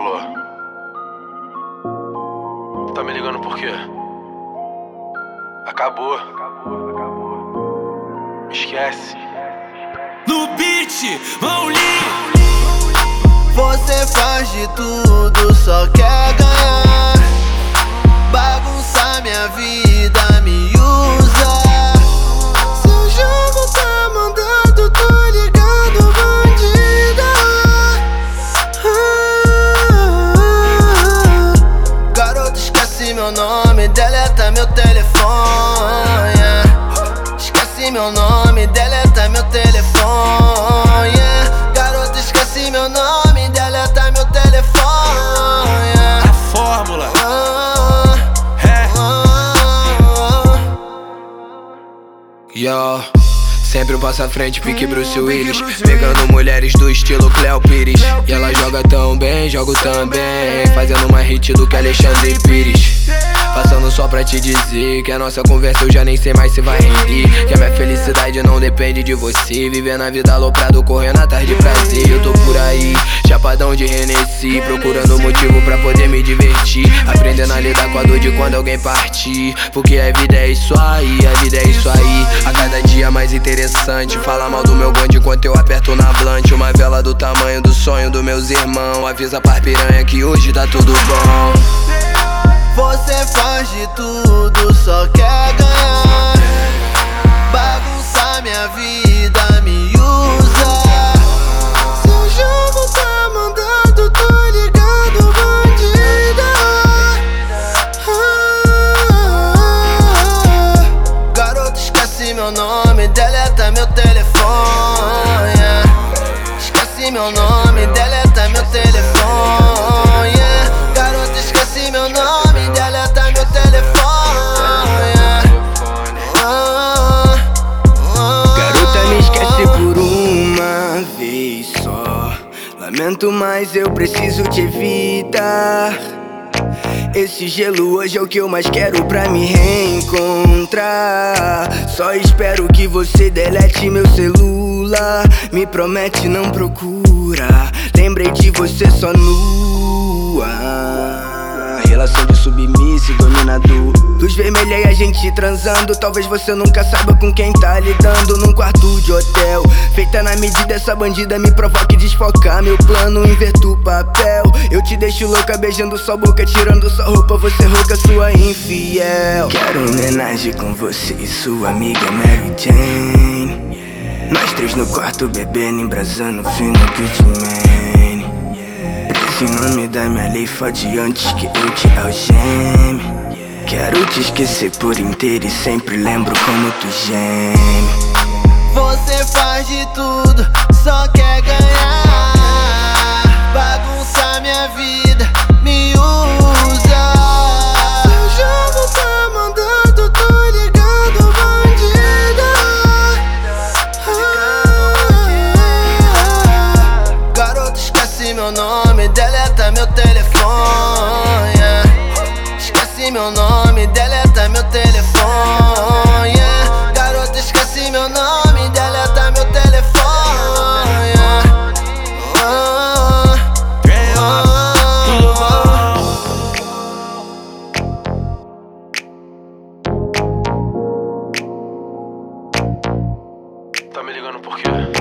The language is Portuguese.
Alô? Tá me ligando por quê? Acabou. Esquece. No beat, Maulinho. Você faz de tudo, só quer ganhar. Bagunçar minha vida, me usa. Seu jogo tá mandado, tô ligado, bandida. Garoto, esquece meu nome, deleta meu telefone. Esquece meu nome, deleta meu telefone. Garoto, esquece meu nome, deleta meu telefone. A fórmula. Yo, sempre um passo à frente, pique Bruce Willis. Pegando mulheres do estilo Cleo Pires. E ela joga tão bem, jogo também. Fazendo mais hit do que Alexandre Pires. Passando só pra te dizer que a nossa conversa eu já nem sei mais se vai render. Que a minha felicidade não depende de você. Vivendo a vida aloprado, correndo atrás de prazer. Eu tô por aí, chapadão de Hennessy, procurando motivo pra poder me divertir. Aprendendo a lidar com a dor de quando alguém partir. Porque a vida é isso aí, a vida é isso aí. A cada dia mais interessante. Fala mal do meu bonde enquanto eu aperto na blunt. Uma vela do tamanho do sonho dos meus irmãos. Avisa pra piranha que hoje tá tudo bom. Você faz de tudo, só quer ganhar. Bagunçar minha vida, me usa. Seu jogo tá mandado, tô ligado, bandida. Garoto, esquece meu nome, deleta meu telefone. Esquece meu nome, deleta meu telefone. Garoto, esquece meu nome, deleta meu telefone. Garota, me esquece por uma vez só. Lamento, mas eu preciso te evitar. Esse gelo hoje é o que eu mais quero pra me reencontrar. Só espero que você delete meu celular. Me promete, não procura. Lembrei de você só nua. Relação de submisso e dominador. Luz vermelha e a gente transando. Talvez você nunca saiba com quem tá lidando. Num quarto de hotel, feita na medida, essa bandida me provoca e desfocar meu plano, inverto o papel. Eu te deixo louca beijando sua boca, tirando sua roupa, você rouca, sua infiel. Quero homenagem com você e sua amiga Mary Jane. Nós três no quarto bebendo, embrasando fino Pitman. Esse nome da minha lei fode antes que eu te algeme. Quero te esquecer por inteiro e sempre lembro como tu geme. Você faz de tudo, só quer ganhar. Bagunçar minha vida, me usa. Seu jogo tá mandado, tô ligado, bandida. Garoto, esquece meu nome, deleta meu telefone. Esquece meu nome, deleta meu telefone. Garoto, esquece meu nome, deleta meu telefone. Tá me ligando por quê?